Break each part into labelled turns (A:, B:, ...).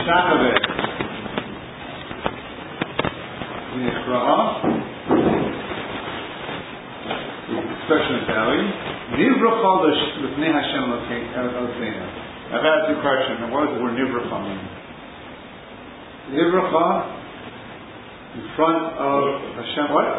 A: Nishtachaveh Nichra'a, the expression of bowing. Nivracha l'fnei Hashem Elokeinu. I've asked you a question. What does the word Nivracha mean? Nivracha in front of Hashem. What?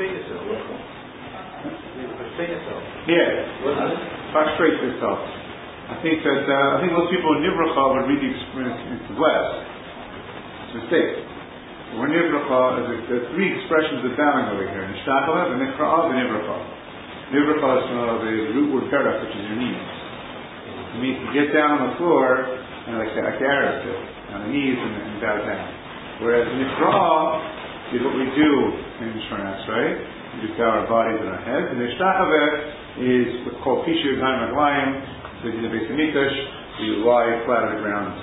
A: Yeah. Prostrate yourself. I think most people in Nivracha would read the experience into blessed. It's a mistake. The word Nivracha is there are three expressions of bowing over here: Nishtachaveh, Nichra'a, and Nivracha. Nivracha is from the root word Perach, which is your knees. It means to get down on the floor and like the Arabs do, on the knees and bow down. Whereas Nichra'a is what we do in Shornats, right? We just bow our bodies and our heads. And Nishtachaveh is what's called Pishu Yadayim Raglayim. So in the Beis Hamikdash, you lie flat on the ground.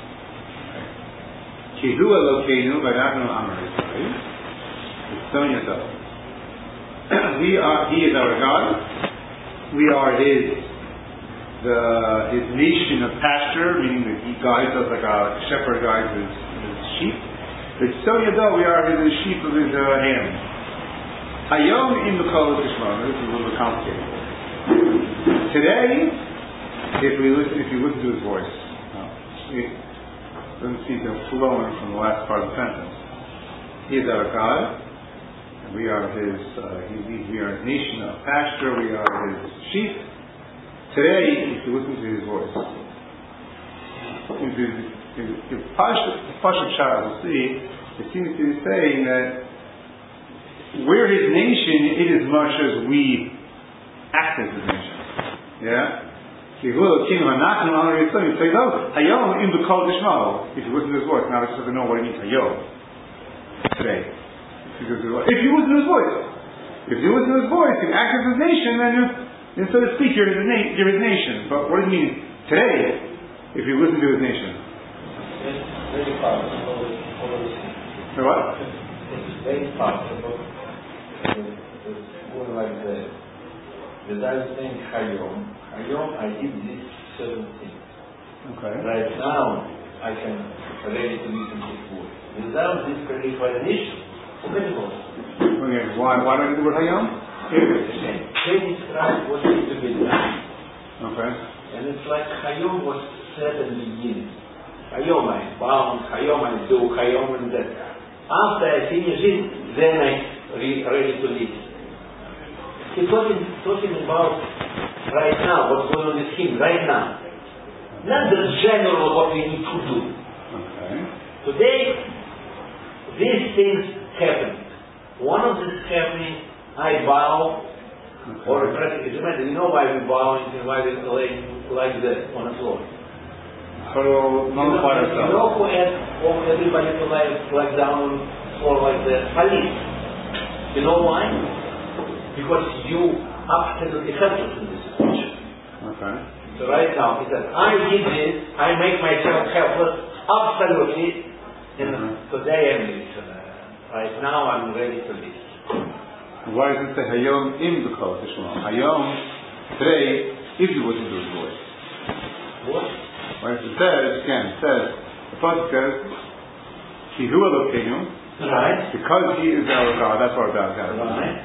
A: Kihu Elokeinu v'Anachnu Amar Yisrael. He is our God. We are His nation of pasture, meaning that He guides us like a shepherd guides his sheep. We are His sheep of His hand. Hayom in the Kol Tishma. This is a little bit complicated. Today, if you listen to His voice, it doesn't seem to have flown from the last part of the sentence. He is our God, and we are His. We are a nation of pasture. We are His sheep. Today, if you listen to His voice, if Pashup Shah will see, it seems to be saying that we're His nation in as much as we act as His nation. Yeah. If you listen to His voice, now it's just to know what it means Hayom today. If you listen to His voice, you act as His nation, then so to speak, you're His nation. But what does it mean today? If you listen to His nation, so what?
B: It's very possible. It's more like that. That I was saying Hayom, I did this certain thing.
A: Okay.
B: Right now, I can ready to listen to His voice. Without this recognition, forget about it.
A: Okay. Why don't you do the word Hayom?
B: They describe what needs to be done.
A: Okay.
B: And it's like Hayom was said in the beginning. Hayom I bound, Hayom I do, Hayom and that. After I finish it, then I ready to listen. He's talking about right now, what's going on with him right now. Not the general what we need to do.
A: Okay.
B: Today, these things happen. One of these happening, I bow, or practically, you know why we bow and why we lay like that on the floor.
A: So, nullify yourself.
B: You know who asked everybody to lie down on the floor like that? Police. You know why? Because you absolutely helpless in this situation.
A: Okay.
B: So right now, he said, I did this, I make myself helpless, absolutely, and today I'm listening. Right now I'm ready to listen.
A: Why does it say Hayom in the Kol Tishma? Hayom, today, if you listen to His voice.
B: What?
A: Right, it says, the Pasuk says, Kihu Elokeinu,
B: right,
A: because He is our God, that's our God.
B: Right.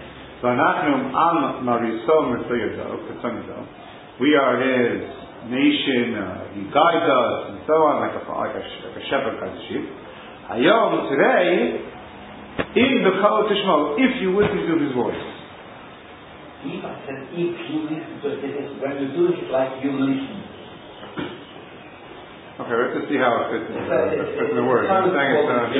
A: We are His nation, He guides us, and so on, like a shepherd guides a sheep. Hayom, today, in the Kol Tishma, if you listen to His voice.
B: If you listen to it, when you do it like you listen.
A: Okay, let's just see how it fits in the word.
B: I can't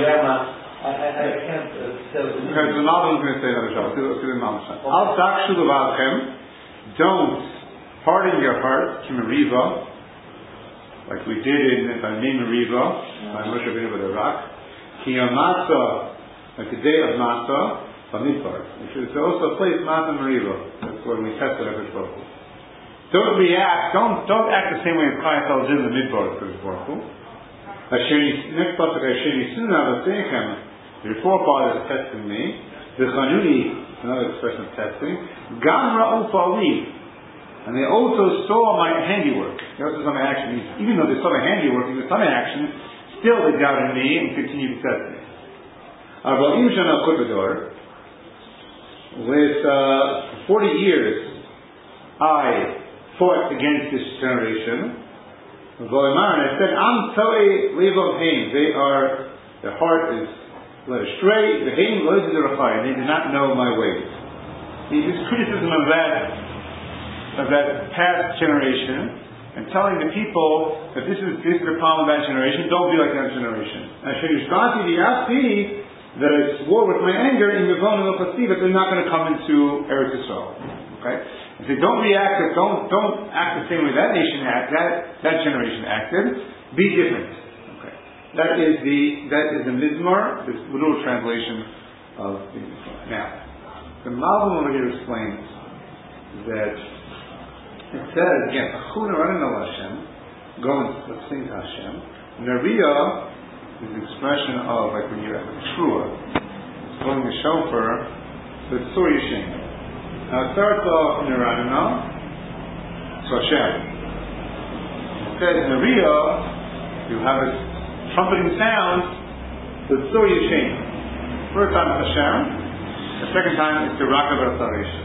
B: tell you.
A: Okay, so the Malbim is going to say another shot. Let's do the Malbim. Al takshu levavchem, don't harden your heart, kimeriva, like we did in Bnei Meriva, by Moshe Rabbeinu with the rock. Kiyamasa, like the day of Masa, Bamidbar. It's also a place, Masa Meriva. That's when we tested every Baruch Hu. Don't react. Don't act the same way as Chayat did in the Midbar for his Baruch Hu. Next pasuk, Hashem Yisuna V'Seichem. Your forefathers testing me. The Chanuni, another expression of testing. Gam Ra'u Fa'ali. And they also saw my handiwork. They also saw my action. Even though they saw my handiwork, even saw my action, still they doubted me and continued to test me. With 40 years, I fought against this generation. And I said, their heart is led astray, and they did not know my ways. This criticism of that past generation, and telling the people that this is the problem of that generation, don't be like that generation. That I swore with my anger in Yevon and Opasi that they're not going to come into Eretz Yisrael. Okay? And so don't react, don't act the same way that nation that generation acted. Be different. Okay. That is the Mizmor, this literal translation of the Mizmor. Now, the Malbim over here explains that it says again, Achuna Ranan al Hashem, go and let's sing to Hashem. Nariya is the expression of, like when you're at the Trua, blowing the shofar, so it's Sur Yishin. Now it starts off Niranana, so Hashem. It says Nariya, you have a trumpeting sound, so it's Sur Yishin. First time it's Hashem, the second time it's the Rakav Saresh.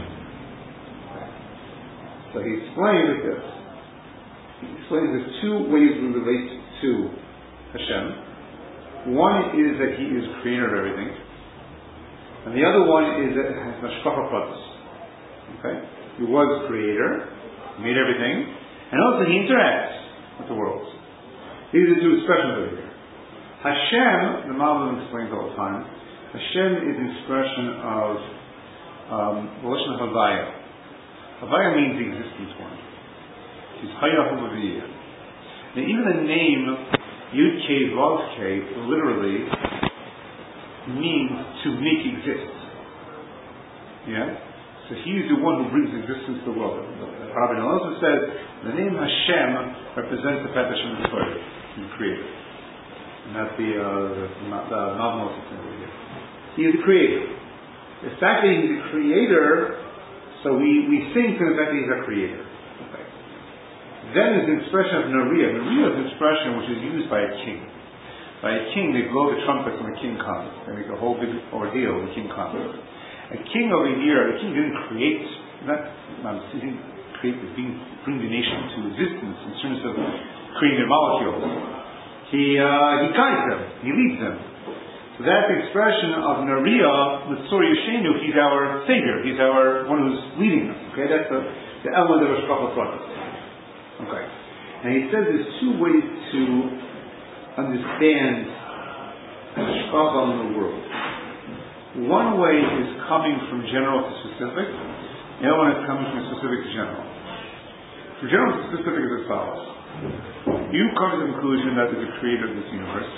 A: So he explains this. He explains there's two ways we relate to Hashem. One is that He is creator of everything, and the other one is that it has mashkacha pratis. Okay, He was creator, made everything, and also He interacts with the world. These are two expressions over here. Hashem, the Malbim explains all the time. Hashem is an expression of Lashon Havaya. Havaya means the existence one. He's Hayahu V'Viyah. Now, even the name Yud Kei Vav Kei literally means to make exist. Yeah? So He is the one who brings existence to the world. Rabbi also says the name Hashem represents the fact that Hashem is the Torah, He's the creator. And that's the novel system over here. He is the creator. The fact that He's the creator, so we sing to the fact that He's our creator. Then is the expression of Nariya. Nariya is an expression which is used by a king. By a king, they blow the trumpets when the king comes. They make a whole big ordeal when the king comes. A king over here, the king didn't create, he didn't create bring the nation to existence in terms of creating their molecules. He guides them, He leads them. So that's the expression of Nariya, Mitzor Yeshenu. He's our savior, He's our one who's leading us. Okay, that's the element of Hashkafa Pratis. Okay. And he says there's two ways to understand Hashkafa in the world. One way is coming from general to specific. The other one is coming from specific to general. From general to specific is as follows. You come to the conclusion that there's a creator of this universe.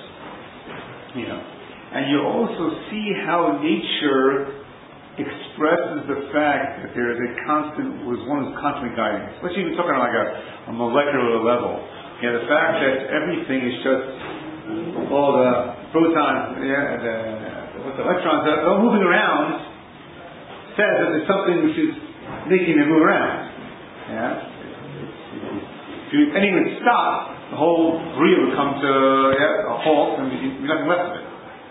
A: And you also see how nature expresses the fact that there is a constant, one who's constantly guiding us. Let's even talk on like a molecular level. The fact that everything is just all the protons, the electrons that are moving around says that there's something which is making them move around. If anything would stop, the whole Bria would come to a halt and there'd be nothing left of it.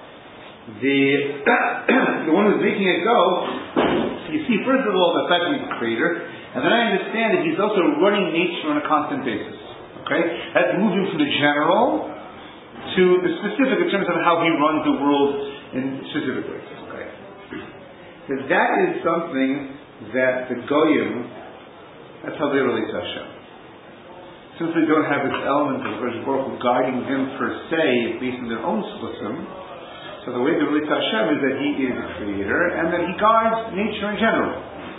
A: The one who's making it go, you see first of all the fact that He's the creator, and then I understand that He's also running nature on a constant basis. Okay? That's moving from the general to the specific in terms of how He runs the world in specific ways. Okay? So that is something that the Goyim, that's how they relate to Hashem. Since they don't have this element of Baruch Hu guiding them per se based on their own system, so the way they relate to Hashem is that He is the creator and that He guides nature in general.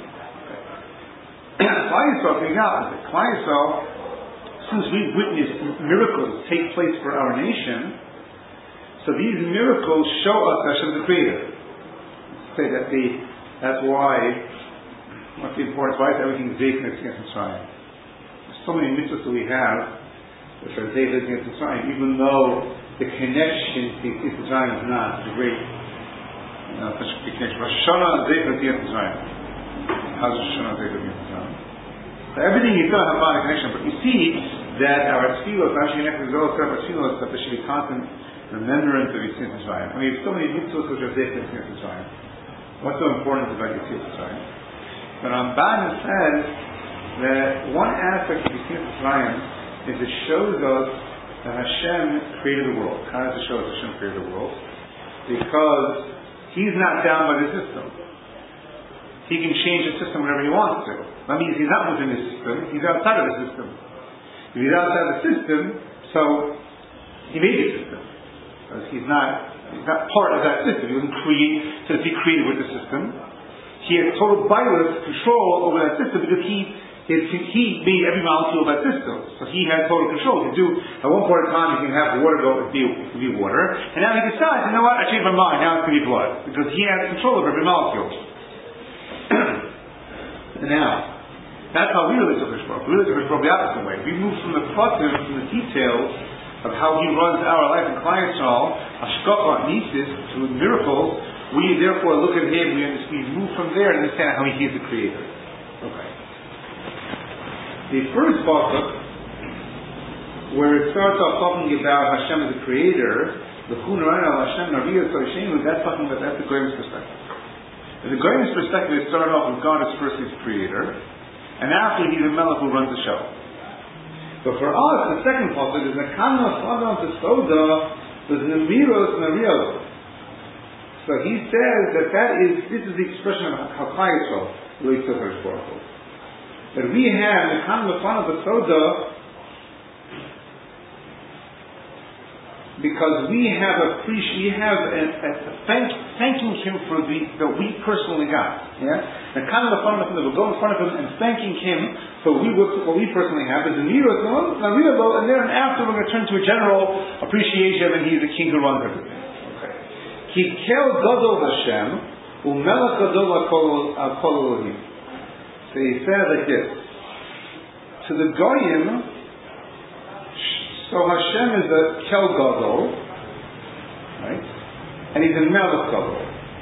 A: Klal Yisrael is the opposite. Klal Yisrael, since we've witnessed miracles take place for our nation, so these miracles show us Hashem the creator. Say that that's why, what's the importance? Why is everything Zeich against Mitzrayim? There's so many mitzvahs that we have which are Zeich against Mitzrayim, even though the connection to Mitzrayim is not the great such a big connection. Rosh Hashanah, Zeich against Mitzrayim. How's Rosh Hashanah, Zeich against Mitzrayim? So everything you still have a connection, but you see, that our tefillos, actually next to the our tefillos, that there should be constant remembrance of Yetzias Mitzrayim. We have so many mitzvahs which are based on Yetzias Mitzrayim. What's so important about Yetzias Mitzrayim? But Ramban says that one aspect of Yetzias Mitzrayim is it shows us that Hashem created the world. How does it show us Hashem created the world? Because He's not down by the system. He can change the system whenever He wants to. That means He's not within the system, He's outside of the system. If He's outside of the system, so He made the system. Because He's not part of that system. He wasn't created with the system. He has total control over that system because He made every molecule of that system. So He has total control. He can do, at one point in time, He can have the water go, it can be water, and now He decides, you know what, I changed my mind, now it's going to be blood. Because He has control over every molecule. Now, that's how we relate to Hakadosh Baruch Hu. We relate to Hakadosh Baruch Hu the opposite way. We move from the pratim, from the details of how He runs our life in Klal Yisrael, Hashgacha, Nisis, to miracles. We therefore look at Him, we move from there and understand how He is the Creator. Okay. The first pasuk, where it starts off talking about Hashem as a creator, the Hashem that's talking about, that's the Goyim's perspective. In the Goyim's perspective, it started off with God as first His creator, and after He's the Melech who runs the show. But for us, the second pasuk is Nekana Chadam Tesoda, there's Nemiros Nariel. So he says this is the expression of how Klal Yisrael relates to Hakadosh Baruch Hu. That we have the kind of fun of the soda because we have thanking Him for that we personally got. Yeah, the kind of fun of we'll go in front of Him and thanking Him for what we personally have is the miros and then after we're going to turn to a general appreciation and He's the King who runs everything. Okay, Ki kel gadol Hashem umelech gadol kol Elohim. So he says like this, to the Goyim, so Hashem is a Kel Gadol, right? And He's a Melech Gadol.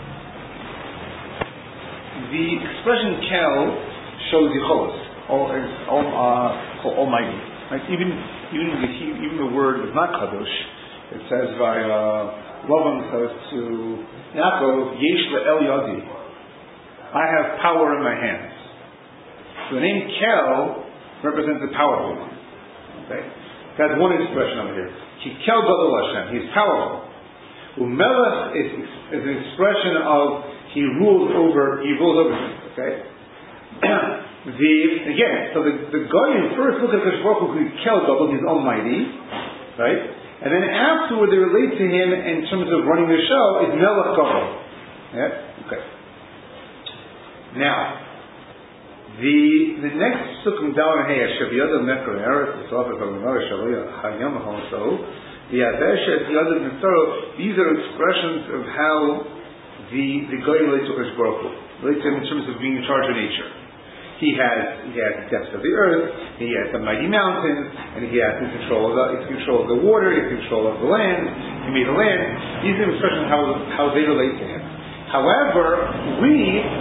A: The expression Kel shows Yicholos, Almighty. Right? Even the word is not Kadosh. It says by Lavan says to Yaakov, Yesh le'el yadi. I have power in my hands. So the name Kel represents the powerful one. Okay? That's one expression over here. Ki Kel Gadol Hashem. He's powerful. Umelech is an expression of He rules over things. Okay? So the Goyim first look at Hakadosh Baruch Hu, Kel Gadol, He's Almighty, right? And then afterward they relate to Him in terms of running the show is Melech Gadol. Yeah? Okay. Now, the next Sukkim Dal Hey Shaviyad Mekar Eretz Yisrael V'Gamar Shaviyad Hayam Hamoso the Adeshet Yad Mitzaro. These are expressions of how the Goy relates to Hakadosh Baruch Hu, relates to Him in terms of being in charge of nature. He has the depths of the earth, He has the mighty mountains, and He has control of the water, He has control of the land. He made the land. These are expressions of how they relate to Him. However, we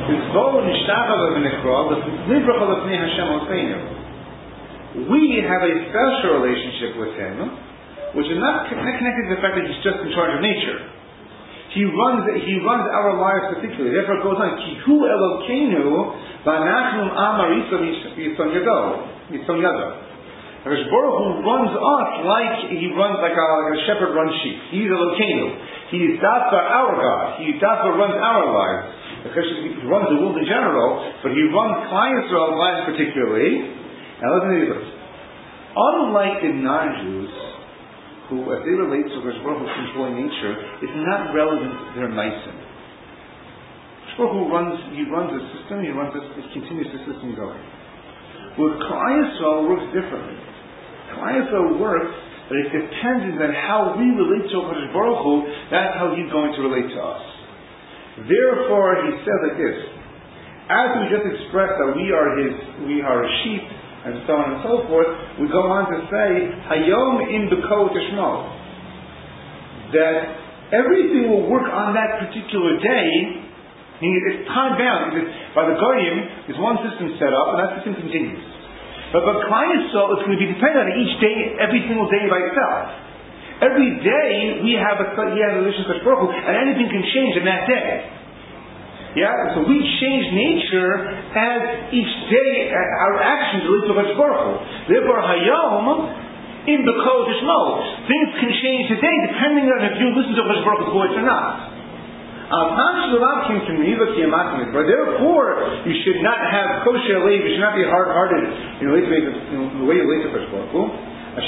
A: have a special relationship with Him, which is not connected to the fact that He's just in charge of nature. He runs our lives particularly. Therefore, it goes on. Kihu Elokeinu v'anachnu amarisa mitzon yado. Hakadosh Baruch Hu runs us like a shepherd runs sheep. He's Elokeinu. He is Dafka, our God. He runs our lives. He runs the world in general, but He runs Klal Yisrael's lives particularly. Now listen to this. Unlike the non-Jews, who, as they relate to Hakadosh Baruch Hu controlling nature, is not relevant to their Meisim. Hakadosh Baruch Hu runs a system, He continues the system going. With Klal Yisrael works differently. Klal Yisrael works but it depends on how we relate to HaKadosh Baruch Hu, that's how He's going to relate to us. Therefore, He says like this, as we just expressed that we are His sheep, and so on and so forth, we go on to say, Hayom in B'Ko Tishmo, that everything will work on that particular day, meaning it's time bound, because by the Goyim, there's one system set up, and that system continues.
C: But Klal Yisrael is going to be dependent on each day, every single day by itself. Every day we have a relationship with Baruch Hu, and anything can change in that day. Yeah, so we change nature as each day our actions relate to Baruch Hu. Therefore, Hayom in the Kodesh mode, things can change today depending on if you listen to Baruch Hu's voice or not. Came to me, therefore you should not have kosher lev, you should not be hard-hearted in the way you relate to Baruch Hu. That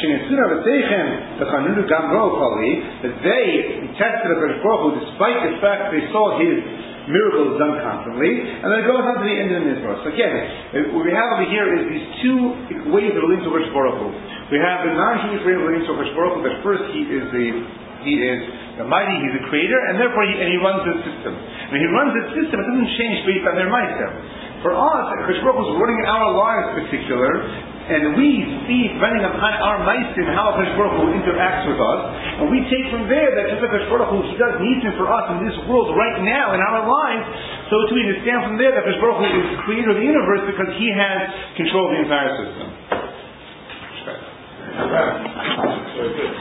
C: they tested Baruch Hu despite the fact they saw his miracles done constantly, and then it goes on to the end of the Mizrah. So again, what we have over here is these two ways of relating to Baruch Hu. We have the non-Jewish way of relating to Baruch Hu, that first he is the mighty, he's the creator, and therefore he runs the system. When he runs the system, it doesn't change based on their meister. For us, Baruch Hu is running our lives in particular, and we see, depending upon our meister and how Baruch Hu interacts with us, and we take from there that just like Baruch Hu, he does needs for us in this world right now in our lives, so too we understand from there that Baruch Hu is the creator of the universe because he has control of the entire system.